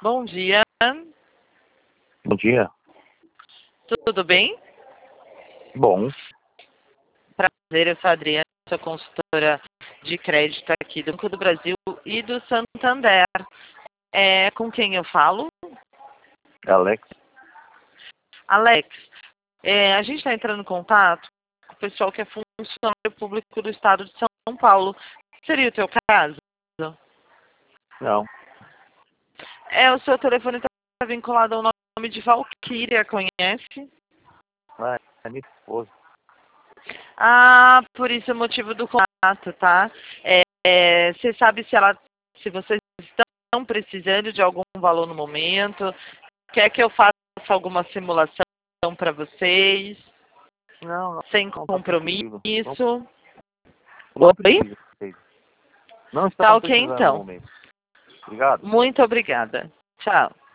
Bom dia. Bom dia. Tudo bem? Bom, Prazer, eu sou a Adriana, sou consultora de crédito aqui do Banco do Brasil e do Santander. Com quem eu falo? Alex. Alex, a gente está entrando em contato com o pessoal que é funcionário público do Estado de São Paulo. Seria o teu caso? Não. O seu telefone está vinculado ao nome de Valquíria, conhece? É minha esposa. Ah, por isso é o motivo do contato, tá? Você sabe se vocês estão precisando de algum valor no momento? Quer que eu faça alguma simulação para vocês? Não, Sem não está compromisso? precisível. Não Oi? precisa. Não Tá estamos ok precisando no então. momento. Obrigado. Muito obrigada. Tchau.